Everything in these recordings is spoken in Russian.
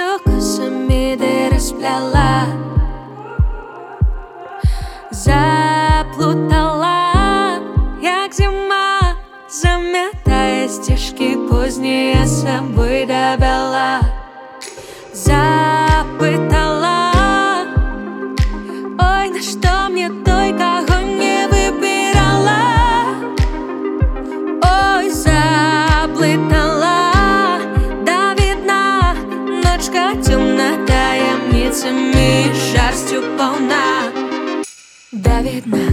что косами ты расплела, заплутала, як зима, заметая стежки поздние собой до бела. Запытала, ой, на что мне той, кого не выбирала. Ой, заплутала, да видна, ночка темна, таємницями, жарстью полна. Да видно,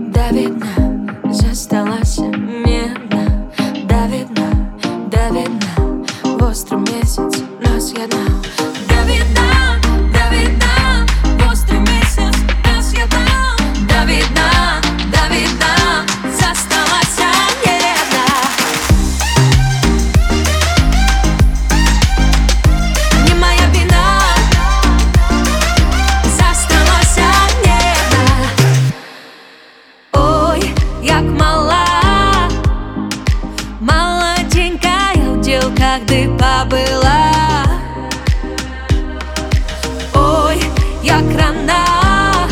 засталась медна. Да видно, в острый месяц нас єднав. Да видно, в острый месяц нас єднав. Да видно, засталась медна. Не моя вина, засталась медна. Ой, як мала, молоденькая уділка, де побила. Ой, як рана,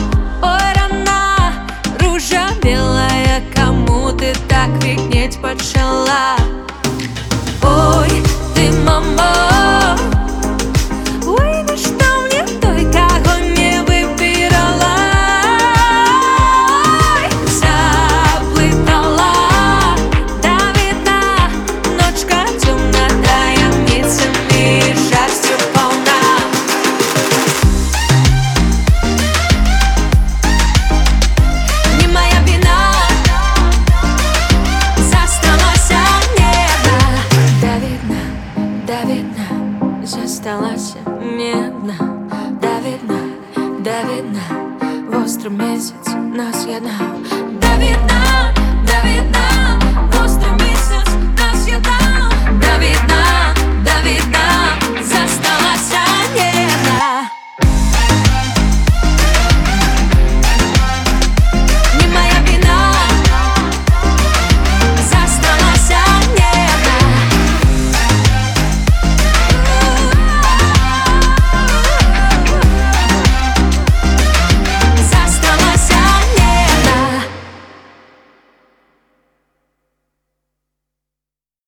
ружа белая, кому ты так квітнеть почала. Ой, ты, мама, ой, на что мне той, кого не выбирала. Ой, заплутала, да видна, ночка темна, таємницями, жарстью полна. Не моя вина, засталась медна. Да видно, засталась медна. Да видно, в острый месяц нас єднав. Да видно, в острый месяц нас єднав. Да видно.